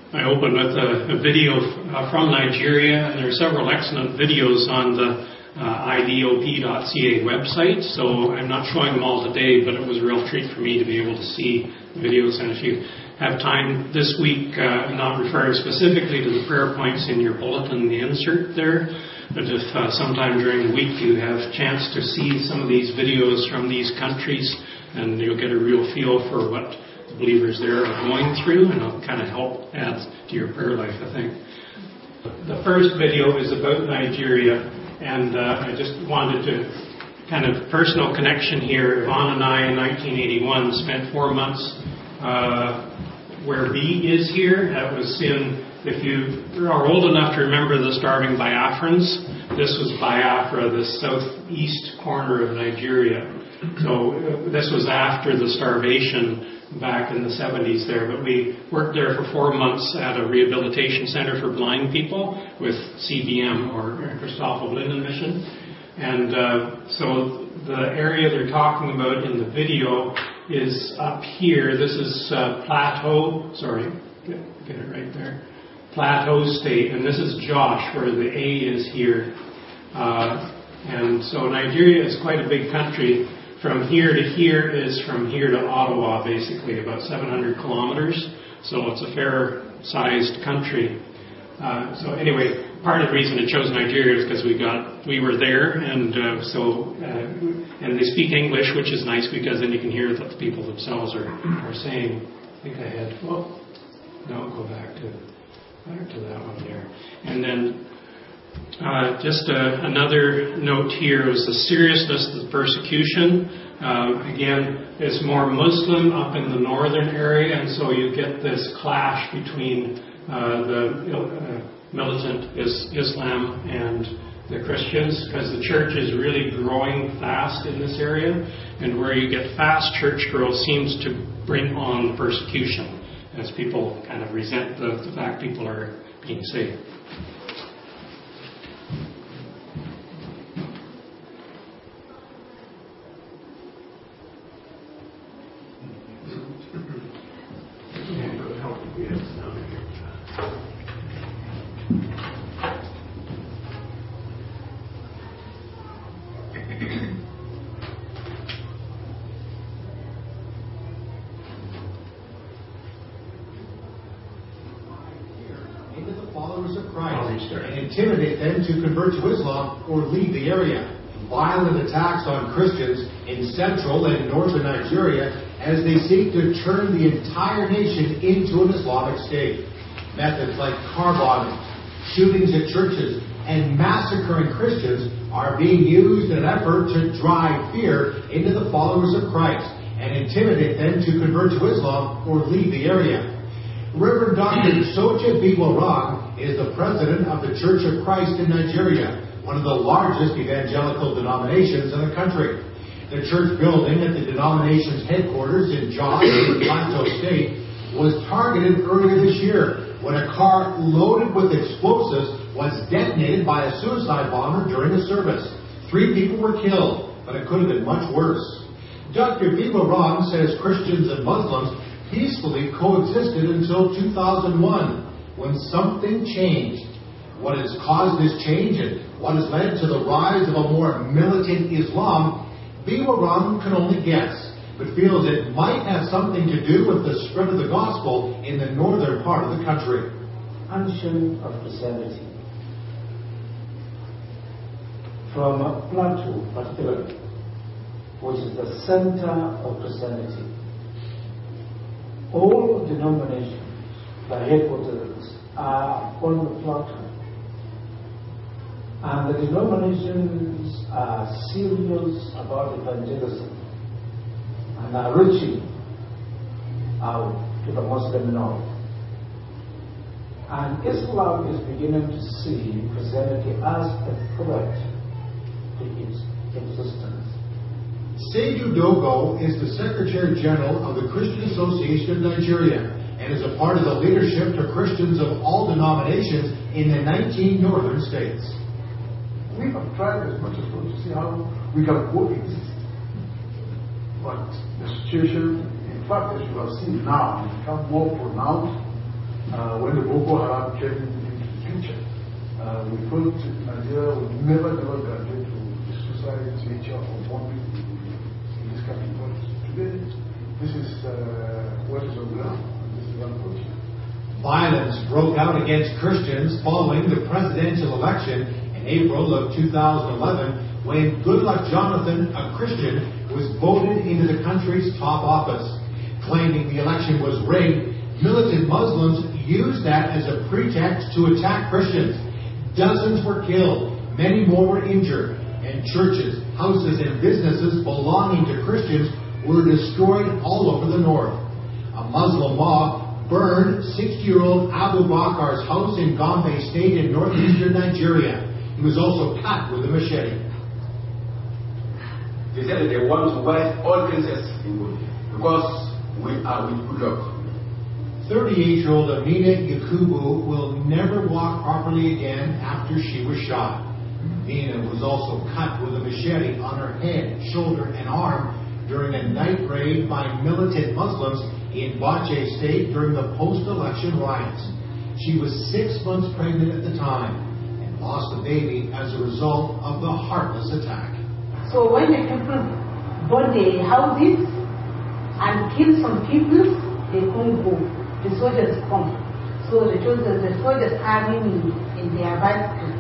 I opened with a video from Nigeria, and there are several excellent videos on the idop.ca website, so I'm not showing them all today, but it was a real treat for me to be able to see the videos. And if you have time this week, I'm not referring specifically to the prayer points in your bulletin, the insert there, but if sometime during the week you have a chance to see some of these videos from these countries, and you'll get a real feel for what the believers there are going through, and it'll kind of help add to your prayer life, I think. The first video is about Nigeria, and I just wanted to kind of personal connection here. Yvonne and I in 1981 spent 4 months where B is here. That was if you are old enough to remember the starving Biafrans, this was Biafra, the southeast corner of Nigeria. So this was after the starvation back in the 70s there, but we worked there for 4 months at a rehabilitation center for blind people with CBM, or Christoffel Blinden Mission. And so the area they're talking about in the video is up here. This is Plateau, get it right there. Plateau State, and this is Josh, where the A is here. And so Nigeria is quite a big country. From here to here is from here to Ottawa, basically, about 700 kilometers. So it's a fair-sized country. So anyway, part of the reason I chose Nigeria is because we were there, and and they speak English, which is nice because then you can hear what the people themselves are saying. I think I had, go back to that one there. And then just another note here is the seriousness of the persecution. Again, it's more Muslim up in the northern area, and so you get this clash between the militant Islam and the Christians, because the church is really growing fast in this area, and where you get fast church growth seems to bring on persecution as people kind of resent the fact people are being saved. Intimidate them to convert to Islam or leave the area. Violent attacks on Christians in central and northern Nigeria as they seek to turn the entire nation into an Islamic state. Methods like car bombing, shootings at churches, and massacring Christians are being used in an effort to drive fear into the followers of Christ and intimidate them to convert to Islam or leave the area. Reverend Dr. Soja Biwarang is the president of the Church of Christ in Nigeria, one of the largest evangelical denominations in the country. The church building at the denomination's headquarters in Jos, Plateau State, was targeted earlier this year when a car loaded with explosives was detonated by a suicide bomber during a service. 3 people were killed, but it could have been much worse. Dr. Biwarang says Christians and Muslims peacefully coexisted until 2001, when something changed. What has caused this change and what has led to the rise of a more militant Islam, Biwarang can only guess, but feels it might have something to do with the spread of the gospel in the northern part of the country. Unction of Christianity. From Plateau, particularly, which is the center of Christianity, all denominations, the headquarters, are on the plateau. And the denominations are serious about evangelism and are reaching out to the Muslim north. And Islam is beginning to see Christianity as a threat to its existence. Seydou Dogo is the Secretary General of the Christian Association of Nigeria and is a part of the leadership to Christians of all denominations in the 19 northern states. We have tried as much as possible to see how we can coexist. But the situation, in fact, as you have seen now, has become more pronounced, and when the Boko Haram came into the picture, we thought Nigeria would never graduate to the suicide nature of bombing in this country. But today, this is what is on ground. This is unfortunate. Violence broke out against Christians following the presidential election in April of 2011 when Goodluck Jonathan, a Christian, was voted into the country's top office. Claiming the election was rigged, militant Muslims used that as a pretext to attack Christians. Dozens were killed, many more were injured, and churches, houses, and businesses belonging to Christians were destroyed all over the north. A Muslim mob burned 60-year-old Abu Bakar's house in Gombe State in northeastern Nigeria. He was also cut with a machete. They said that they want to wipe all cases in good because we are with good luck. 38-year-old Amina Yakubu will never walk properly again after she was shot. Amina was also cut with a machete on her head, shoulder, and arm during a night raid by militant Muslims in Bache State during the post-election riots. She was 6 months pregnant at the time and lost the baby as a result of the heartless attack. So when the people burn the houses and kill some people, they couldn't go. The soldiers come. So the soldiers having in their bicycle.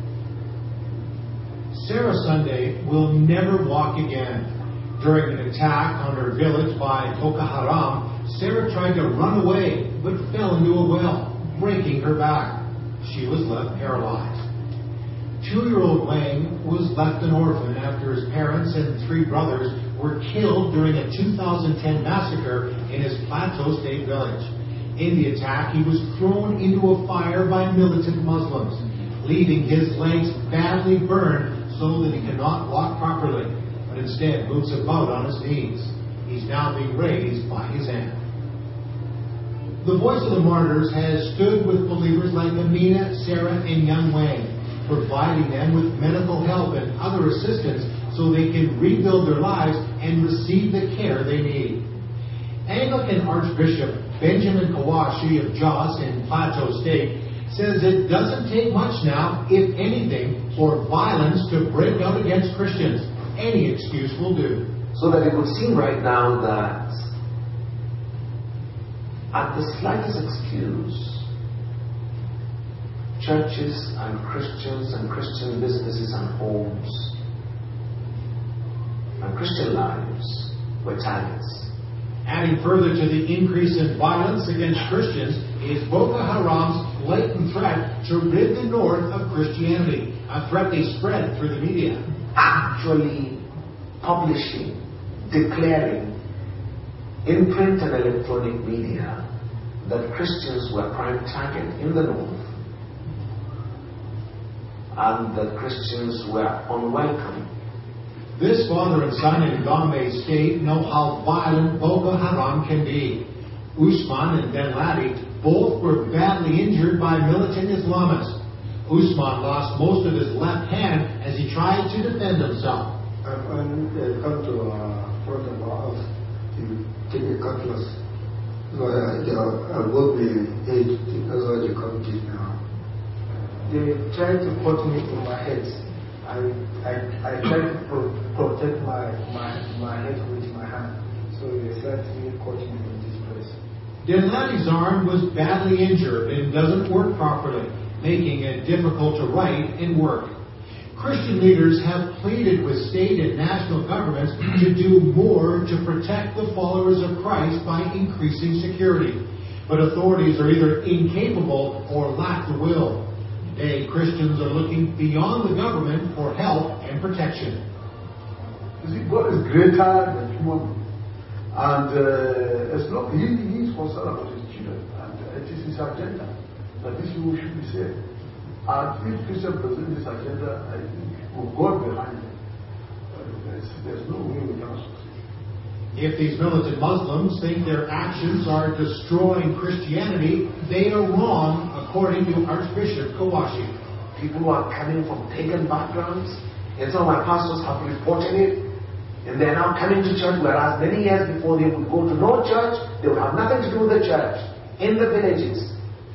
Sarah Sunday will never walk again. During an attack on her village by Boko Haram, Sarah tried to run away but fell into a well, breaking her back. She was left paralyzed. 2-year-old Wang was left an orphan after his parents and 3 brothers were killed during a 2010 massacre in his Plateau State village. In the attack, he was thrown into a fire by militant Muslims, leaving his legs badly burned so that he cannot walk properly, but instead moves about on his knees. He's now being raised by his aunt. The Voice of the Martyrs has stood with believers like Amina, Sarah, and young Wang, providing them with medical help and other assistance so they can rebuild their lives and receive the care they need. Anglican Archbishop Benjamin Kawashi of Jos in Plateau State says it doesn't take much now, if anything, for violence to break out against Christians. Any excuse will do. So that it would seem right now that at the slightest excuse, churches and Christian businesses and homes and Christian lives were targets. Adding further to the increase in violence against Christians is Boko Haram's blatant threat to rid the north of Christianity, a threat they spread through the media. Actually publishing, declaring in print and electronic media that Christians were prime target in the north and that Christians were unwelcome. This father and son in Gombe State know how violent Boko Haram can be. Usman and Ben Ladi both were badly injured by militant Islamists. Usman lost most of his left hand as he tried to defend himself. When they come to front of our house to take a cutlass, so I will be age, that's why they come to me now. They tried to cut me in my head. I tried to protect my head with my hand. So they started me cutting me in this place. Denladi's arm was badly injured and doesn't work properly, making it difficult to write and work. Christian leaders have pleaded with state and national governments to do more to protect the followers of Christ by increasing security. But authorities are either incapable or lack the will. Today, Christians are looking beyond the government for help and protection. You see, God is greater than human. And as long he is concerned about his children, and it is his agenda that this should be saved. And if Christians present this agenda, I think with God behind it, there's no way we can succeed. If these militant Muslims think their actions are destroying Christianity, they are wrong, according to Archbishop Kawashi. People who are coming from pagan backgrounds, and some of my pastors have reported it, and they're now coming to church, whereas many years before they would go to no church, they would have nothing to do with the church, in the villages.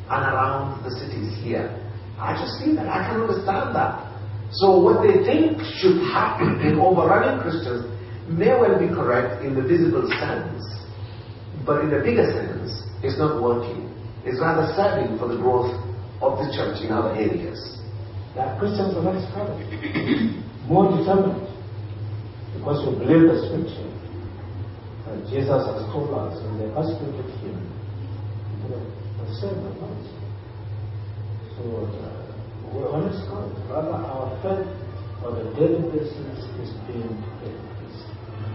and around the cities here. I just see that. I can understand that. So what they think should happen in overrunning Christians may well be correct in the visible sense, but in the bigger sense, it's not working. It's rather serving for the growth of the church in other areas. That Christians are less covered, more determined, because we believe the scripture that Jesus has told us and they persecuted him. The same advice. So we're honest God. Rather, our faith on a daily basis is being increased.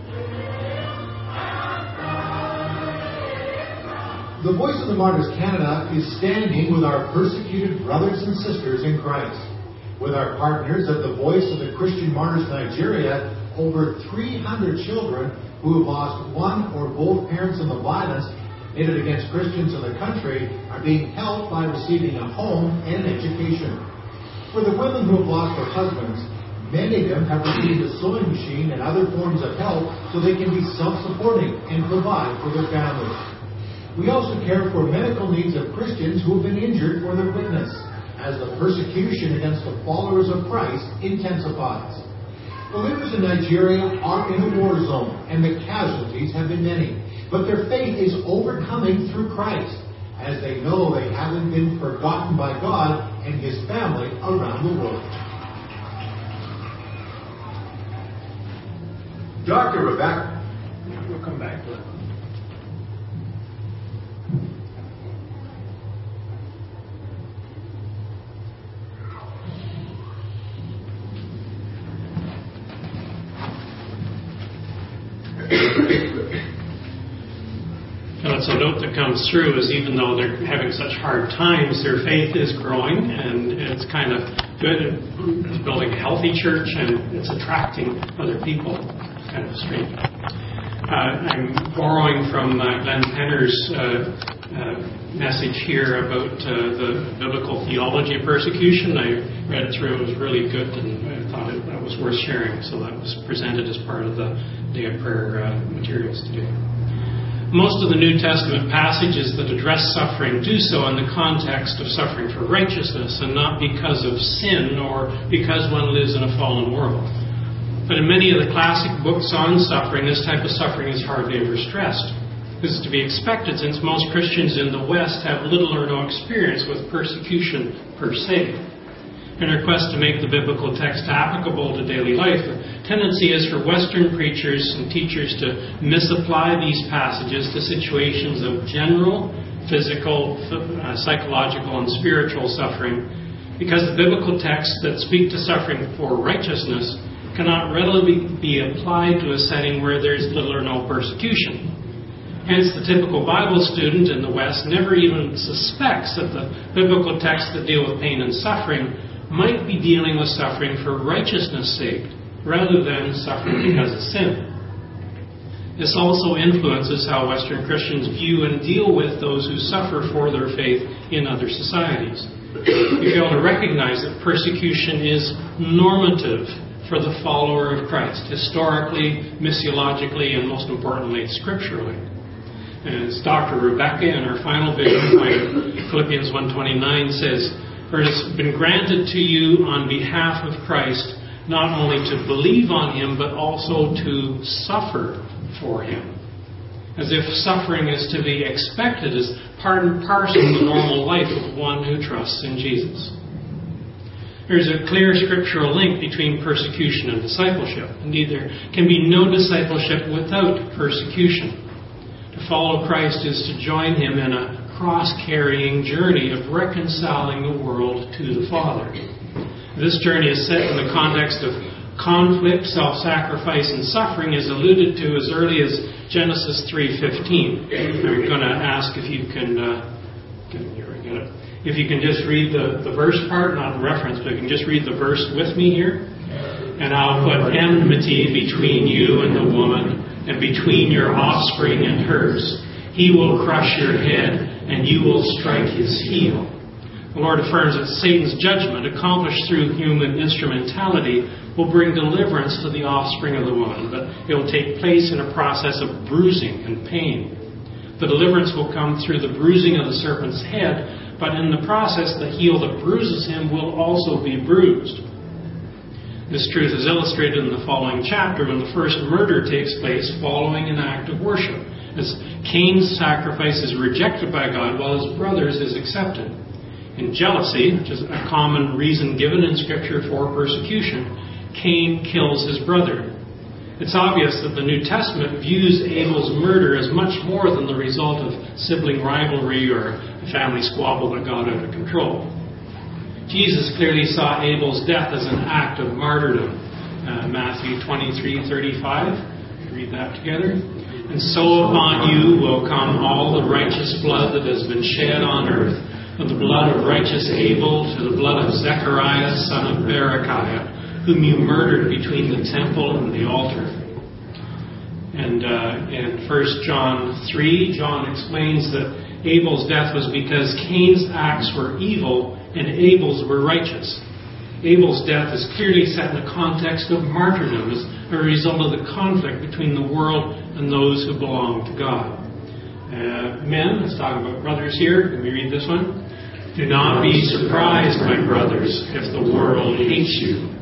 The Voice of the Martyrs Canada is standing with our persecuted brothers and sisters in Christ. With our partners at the Voice of the Christian Martyrs Nigeria, over 300 children who have lost one or both parents in the violence committed against Christians in the country are being helped by receiving a home and education. For the women who have lost their husbands, many of them have received a sewing machine and other forms of help so they can be self-supporting and provide for their families. We also care for medical needs of Christians who have been injured for their witness, as the persecution against the followers of Christ intensifies. Believers in Nigeria are in a war zone, and the casualties have been many. But their faith is overcoming through Christ, as they know they haven't been forgotten by God and His family around the world. Dr. Rebecca. We'll come back to it. So a note that comes through is even though they're having such hard times, their faith is growing, and it's kind of good. It's building a healthy church, and it's attracting other people. It's kind of strange. I'm borrowing from Glenn Penner's message here about the biblical theology of persecution. I read it through. It was really good, and I thought that was worth sharing. So that was presented as part of the Day of Prayer materials today. Most of the New Testament passages that address suffering do so in the context of suffering for righteousness and not because of sin or because one lives in a fallen world. But in many of the classic books on suffering, this type of suffering is hardly ever stressed. This is to be expected since most Christians in the West have little or no experience with persecution per se. In our quest to make the biblical text applicable to daily life, the tendency is for Western preachers and teachers to misapply these passages to situations of general, physical, psychological, and spiritual suffering, because the biblical texts that speak to suffering for righteousness cannot readily be applied to a setting where there is little or no persecution. Hence, the typical Bible student in the West never even suspects that the biblical texts that deal with pain and suffering might be dealing with suffering for righteousness' sake, rather than suffering because of sin. This also influences how Western Christians view and deal with those who suffer for their faith in other societies. We fail to recognize that persecution is normative for the follower of Christ, historically, missiologically, and most importantly, scripturally. And as Dr. Rebecca in her final vision point, Philippians 1:29 says, "For it has been granted to you on behalf of Christ not only to believe on Him, but also to suffer for Him." As if suffering is to be expected as part and parcel of the normal life of one who trusts in Jesus. There is a clear scriptural link between persecution and discipleship. Indeed, there can be no discipleship without persecution. To follow Christ is to join Him in a cross-carrying journey of reconciling the world to the Father. This journey is set in the context of conflict, self-sacrifice, and suffering is alluded to as early as Genesis 3:15. I'm going to ask if you can just read the verse part, not the reference, but you can just read the verse with me here. "And I'll put enmity between you and the woman, and between your offspring and hers. He will crush your head, and you will strike his heel." The Lord affirms that Satan's judgment, accomplished through human instrumentality, will bring deliverance to the offspring of the woman, but it will take place in a process of bruising and pain. The deliverance will come through the bruising of the serpent's head, but in the process, the heel that bruises him will also be bruised. This truth is illustrated in the following chapter when the first murder takes place following an act of worship, as Cain's sacrifice is rejected by God while his brother's is accepted. In jealousy, which is a common reason given in Scripture for persecution, Cain kills his brother. It's obvious that the New Testament views Abel's murder as much more than the result of sibling rivalry or a family squabble that got out of control. Jesus clearly saw Abel's death as an act of martyrdom. Matthew 23:35. Read that together. And so upon you will come all the righteous blood that has been shed on earth, from the blood of righteous Abel to the blood of Zechariah, son of Berechiah, whom you murdered between the temple and the altar. And in 1 John 3, John explains that Abel's death was because Cain's acts were evil and Abel's were righteous. Abel's death is clearly set in the context of martyrdom as a result of the conflict between the world and those who belong to God. Men, let's talk about brothers here. Let me read this one. Do not be surprised, my brothers, if the world hates you.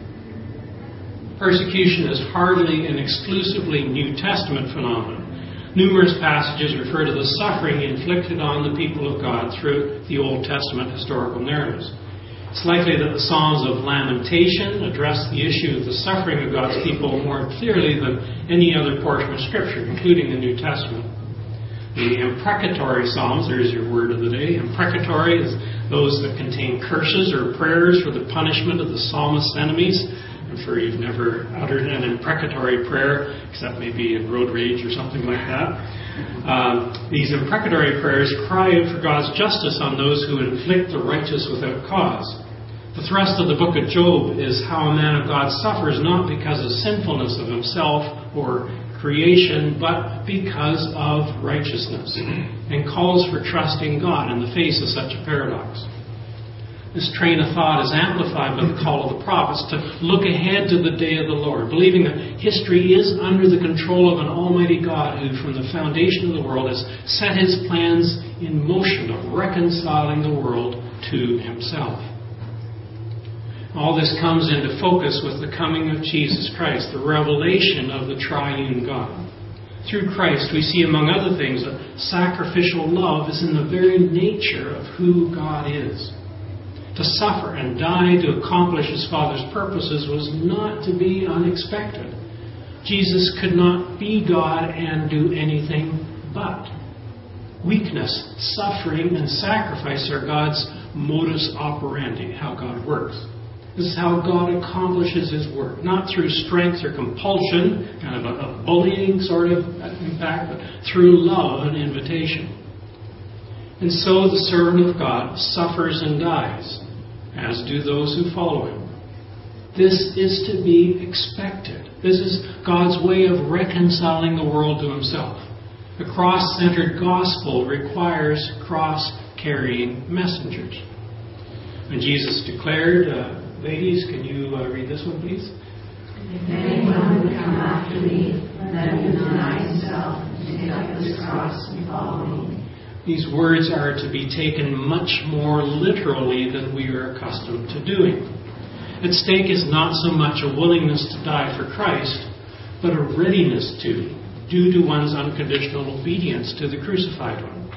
Persecution is hardly an exclusively New Testament phenomenon. Numerous passages refer to the suffering inflicted on the people of God through the Old Testament historical narratives. It's likely that the Psalms of Lamentation address the issue of the suffering of God's people more clearly than any other portion of Scripture, including the New Testament. The imprecatory Psalms, there's your word of the day. Imprecatory is those that contain curses or prayers for the punishment of the psalmist's enemies. I'm sure you've never uttered an imprecatory prayer, except maybe in road rage or something like that. These imprecatory prayers cry out for God's justice on those who inflict the righteous without cause. The thrust of the book of Job is how a man of God suffers not because of sinfulness of himself or creation, but because of righteousness, and calls for trusting God in the face of such a paradox. This train of thought is amplified by the call of the prophets to look ahead to the day of the Lord, believing that history is under the control of an almighty God who, from the foundation of the world, has set his plans in motion of reconciling the world to himself. All this comes into focus with the coming of Jesus Christ, the revelation of the triune God. Through Christ, we see, among other things, that sacrificial love is in the very nature of who God is. To suffer and die to accomplish his Father's purposes was not to be unexpected. Jesus could not be God and do anything but. Weakness, suffering, and sacrifice are God's modus operandi, how God works. This is how God accomplishes his work, not through strength or compulsion, kind of a bullying sort of impact, but through love and invitation. And so the servant of God suffers and dies, as do those who follow him. This is to be expected. This is God's way of reconciling the world to himself. The cross-centered gospel requires cross-carrying messengers. When Jesus declared, ladies, can you read this one, please? If anyone would come after me, let him deny himself and take up his cross and follow me. These words are to be taken much more literally than we are accustomed to doing. At stake is not so much a willingness to die for Christ, but a readiness to, due to one's unconditional obedience to the crucified one.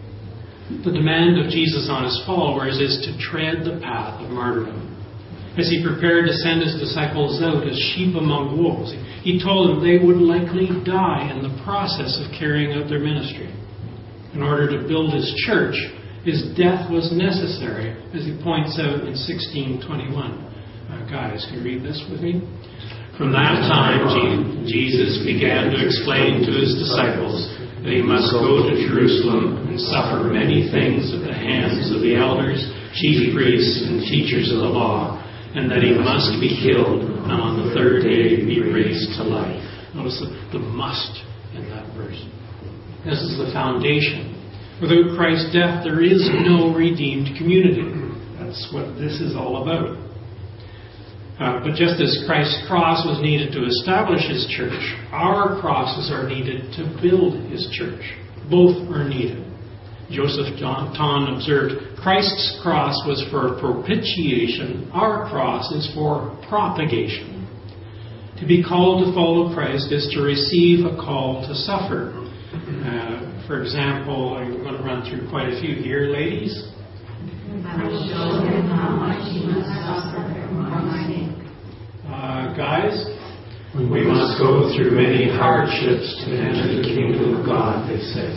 The demand of Jesus on his followers is to tread the path of martyrdom. As he prepared to send his disciples out as sheep among wolves, he told them they would likely die in the process of carrying out their ministry. In order to build his church, his death was necessary, as he points out in 16:21. Guys, can you read this with me? From that time, Jesus began to explain to his disciples that he must go to Jerusalem and suffer many things at the hands of the elders, chief priests, and teachers of the law, and that he must be killed, and on the third day be raised to life. Notice the must in that verse. This is the foundation. Without Christ's death, there is no redeemed community. That's what this is all about. But just as Christ's cross was needed to establish his church, our crosses are needed to build his church. Both are needed. Joseph Ton observed, Christ's cross was for propitiation. Our cross is for propagation. To be called to follow Christ is to receive a call to suffer. For example, I'm going to run through quite a few here, ladies. I will show him how much he must suffer for my sake. Guys, we must go through many hardships to enter the kingdom of God, they said.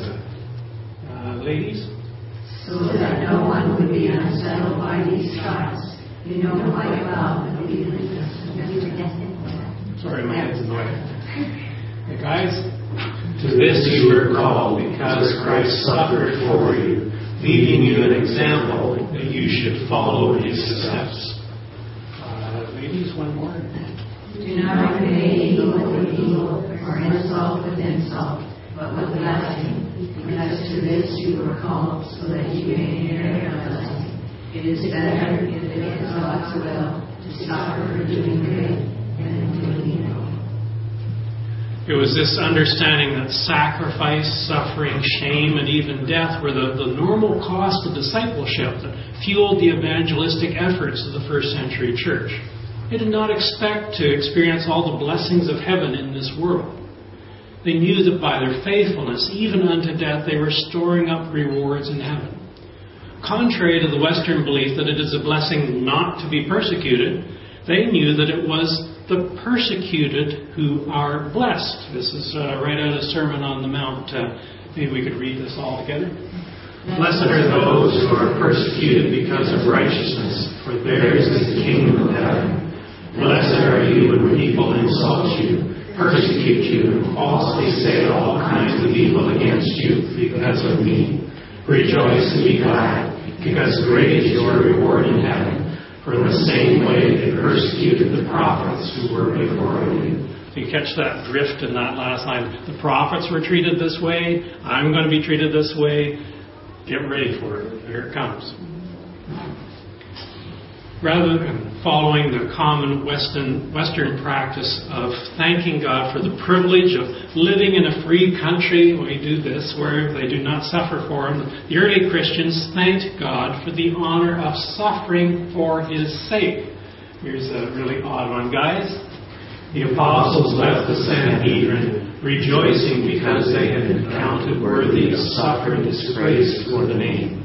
Ladies? So that no one would be unsettled by these trials. You know quite well that we were destined for that. Sorry, my head's in the way. Hey, guys? To this you were called, because Christ suffered for you, leaving you an example that you should follow his steps. Ladies, one more. Do not repay evil with evil, or insult with insult, but with blessing, because to this you were called, so that you may inherit a blessing. It is better, if it is God's will, to suffer for doing good than doing evil. It was this understanding that sacrifice, suffering, shame, and even death were the normal cost of discipleship that fueled the evangelistic efforts of the first century church. They did not expect to experience all the blessings of heaven in this world. They knew that by their faithfulness, even unto death, they were storing up rewards in heaven. Contrary to the Western belief that it is a blessing not to be persecuted, they knew that it was the persecuted who are blessed. This is right out of Sermon on the Mount. Maybe we could read this all together. Blessed are those who are persecuted because of righteousness, for theirs is the kingdom of heaven. Blessed are you when people insult you, persecute you, and falsely say all kinds of evil against you because of me. Rejoice and be glad, because great is your reward in heaven. For in the same way they persecuted the prophets who were before you. You catch that drift in that last line. The prophets were treated this way. I'm going to be treated this way. Get ready for it. Here it comes. Rather than following the common Western practice of thanking God for the privilege of living in a free country, we do this where they do not suffer for him. The early Christians thanked God for the honor of suffering for his sake. Here's a really odd one, guys. The apostles left the Sanhedrin rejoicing because they had been counted worthy of suffering disgrace for the name.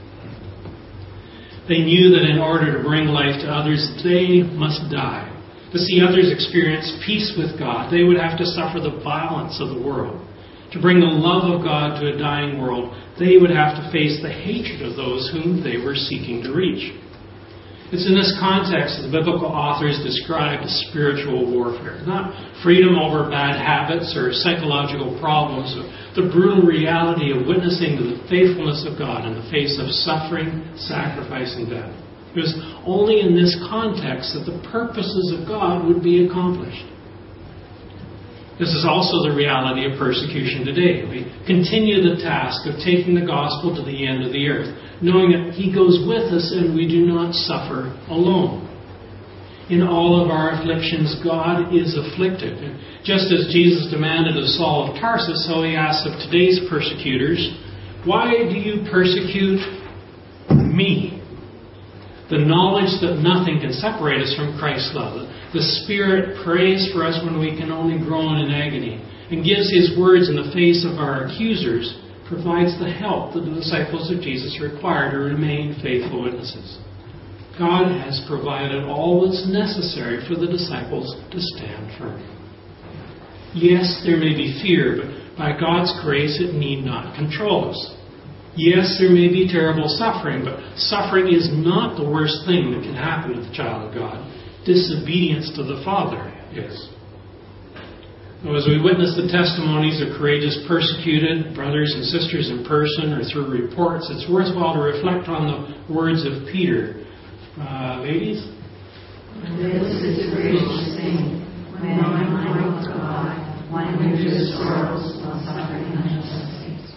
They knew that in order to bring life to others, they must die. To see others experience peace with God, they would have to suffer the violence of the world. To bring the love of God to a dying world, they would have to face the hatred of those whom they were seeking to reach. It's in this context that the biblical authors describe spiritual warfare, not freedom over bad habits or psychological problems, but the brutal reality of witnessing to the faithfulness of God in the face of suffering, sacrifice, and death. It was only in this context that the purposes of God would be accomplished. This is also the reality of persecution today. We continue the task of taking the gospel to the end of the earth, knowing that he goes with us and we do not suffer alone. In all of our afflictions, God is afflicted. And just as Jesus demanded of Saul of Tarsus, so he asks of today's persecutors, why do you persecute me? The knowledge that nothing can separate us from Christ's love. The Spirit prays for us when we can only groan in agony, and gives his words in the face of our accusers, provides the help that the disciples of Jesus require to remain faithful witnesses. God has provided all that's necessary for the disciples to stand firm. Yes, there may be fear, but by God's grace it need not control us. Yes, there may be terrible suffering, but suffering is not the worst thing that can happen to the child of God. Disobedience to the Father is. As we witness the testimonies of courageous persecuted brothers and sisters in person or through reports, it's worthwhile to reflect on the words of Peter. Ladies? This is a gracious thing, when one for God, one endures sorrows while suffering necessities.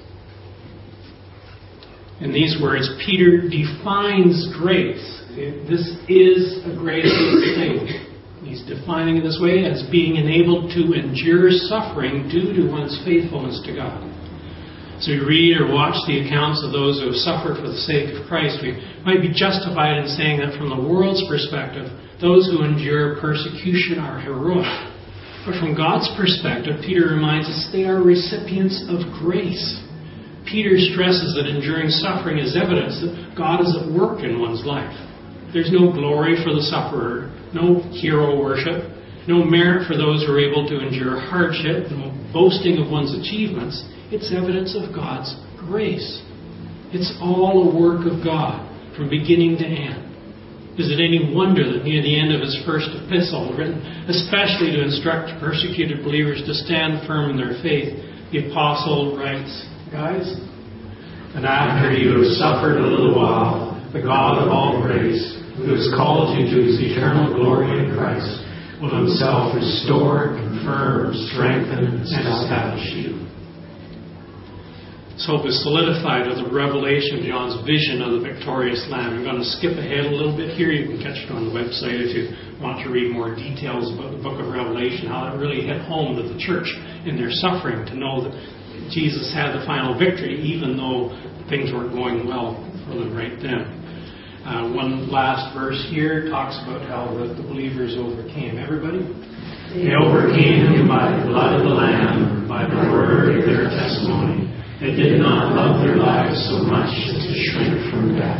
In these words, Peter defines grace. This is a gracious thing. He's defining it this way as being enabled to endure suffering due to one's faithfulness to God. As we read or watch the accounts of those who have suffered for the sake of Christ, we might be justified in saying that from the world's perspective, those who endure persecution are heroic. But from God's perspective, Peter reminds us they are recipients of grace. Peter stresses that enduring suffering is evidence that God is at work in one's life. There's no glory for the sufferer, no hero worship, no merit for those who are able to endure hardship, no boasting of one's achievements. It's evidence of God's grace. It's all a work of God from beginning to end. Is it any wonder that near the end of his first epistle, written especially to instruct persecuted believers to stand firm in their faith, the apostle writes, guys, and after you have suffered a little while, the God of all grace, who has called you to his eternal glory in Christ, will himself restore, confirm, strengthen, and establish you. This hope is solidified with the revelation of John's vision of the victorious Lamb. I'm going to skip ahead a little bit here. You can catch it on the website if you want to read more details about the book of Revelation, how it really hit home to the church in their suffering to know that Jesus had the final victory, even though things weren't going well for them right then. One last verse here talks about how the believers overcame. Everybody? They overcame him by the blood of the Lamb, by the word of their testimony. They did not love their lives so much as to shrink from death.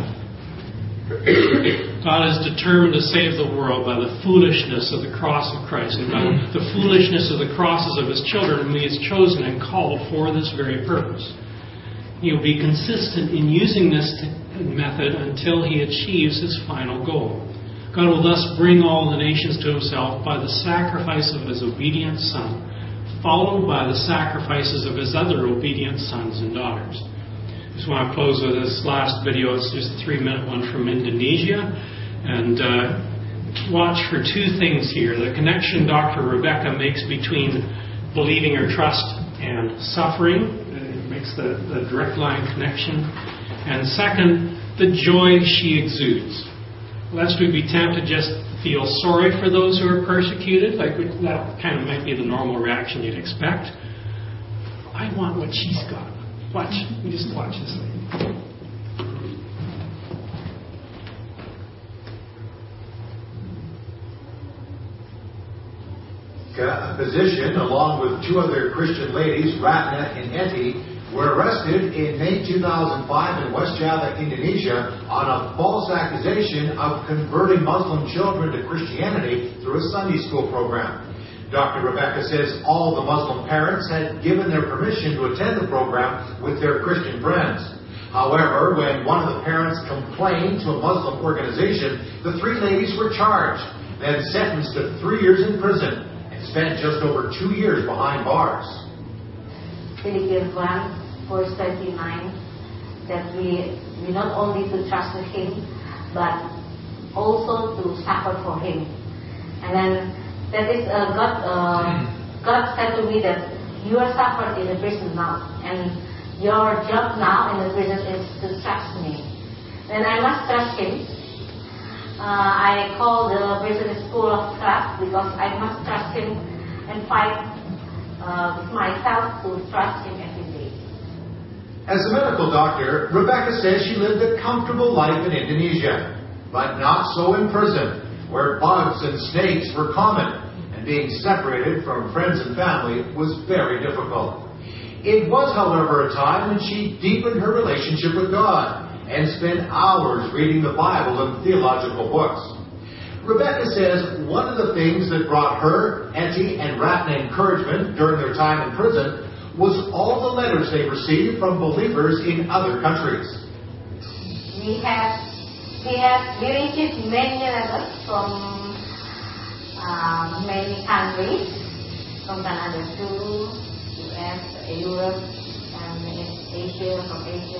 God is determined to save the world by the foolishness of the cross of Christ and by the foolishness of the crosses of his children whom he has chosen and called for this very purpose. He will be consistent in using this method until he achieves his final goal. God will thus bring all the nations to himself by the sacrifice of his obedient Son, followed by the sacrifices of his other obedient sons and daughters. I just want to close with this last video. It's just a 3-minute one from Indonesia. And watch for two things here. The connection Dr. Rebecca makes between believing or trust and suffering. It makes the direct line connection. And second, the joy she exudes. Lest we be tempted just feel sorry for those who are persecuted, that kind of might be the normal reaction you'd expect. I want what she's got. Watch. You just watch this lady. A physician, along with 2 other Christian ladies, Ratna and Eti, were arrested in May 2005 in West Java, Indonesia, on a false accusation of converting Muslim children to Christianity through a Sunday school program. Dr. Rebecca says all the Muslim parents had given their permission to attend the program with their Christian friends. However, when one of the parents complained to a Muslim organization, the 3 ladies were charged, then sentenced to 3 years in prison, and spent just over 2 years behind bars. Philippians 1, verse 29, that we not only to trust in him, but also to suffer for him. And then that is God said to me that you are suffered in the prison now, and your job now in the prison is to trust me. Then I must trust him. I call the prison school of trust because I must trust him and fight myself to trust him every day. As a medical doctor, Rebecca says she lived a comfortable life in Indonesia, but not so in prison, where bugs and snakes were common, and being separated from friends and family was very difficult. It was, however, a time when she deepened her relationship with God and spent hours reading the Bible and theological books. Rebecca says one of the things that brought her, Eti, and Ratna encouragement during their time in prison was all the letters they received from believers in other countries. We received many letters from many countries, from Canada to US, Europe, and Asia, from Asia.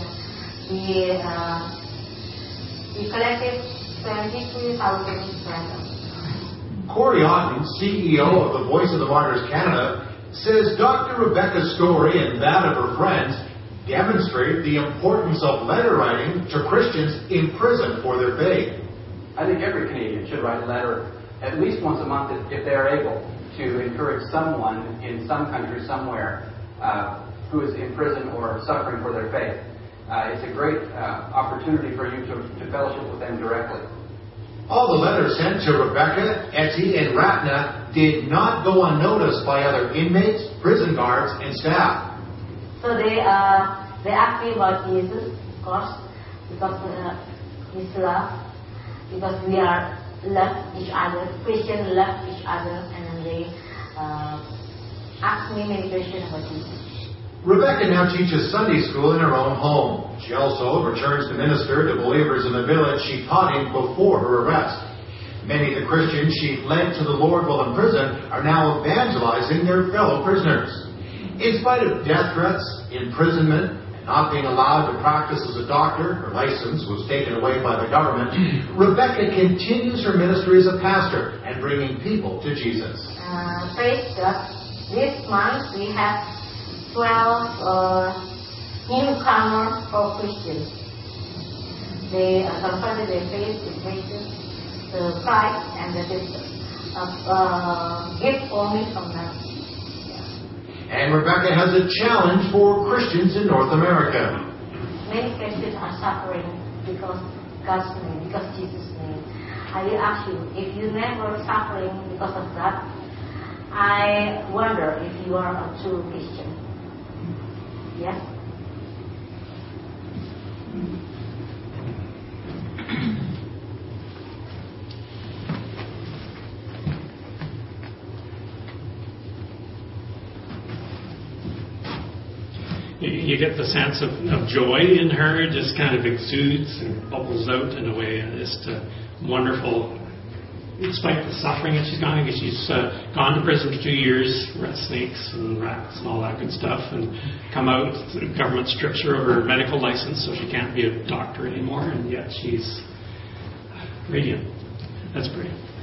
We collected 23,000 letters. Corey Otten, CEO of the Voice of the Martyrs Canada, says Dr. Rebecca's story and that of her friends demonstrate the importance of letter writing to Christians in prison for their faith. I think every Canadian should write a letter at least once a month if they are able to encourage someone in some country somewhere who is in prison or suffering for their faith. It's a great opportunity for you to fellowship with them directly. All the letters sent to Rebecca, Etty, and Ratna did not go unnoticed by other inmates, prison guards, and staff. So they asked me about Jesus, of course, because His love, because we are love each other, Christians love each other, and then they asked me many questions about Jesus. Rebecca now teaches Sunday school in her own home. She also returns to minister to believers in the village she taught in before her arrest. Many of the Christians she led to the Lord while in prison are now evangelizing their fellow prisoners. In spite of death threats, imprisonment, and not being allowed to practice as a doctor, her license was taken away by the government, Rebecca continues her ministry as a pastor and bringing people to Jesus. Praise God. This month we have 12 newcomers for Christians. They converted their faith in Jesus, to Christ, and that is a gift for me from them. And Rebecca has a challenge for Christians in North America. Many Christians are suffering because God's name, because Jesus' name. I will ask you, if you never suffering because of that, I wonder if you are a true Christian. Yes? You get the sense of joy in her. It just kind of exudes and bubbles out in a way. And it's wonderful. Despite the suffering that she's gone, because she's gone to prison for 2 years, rat snakes and rats and all that good stuff, and come out, the government strips her of her medical license, so she can't be a doctor anymore, and yet she's radiant. Let's pray.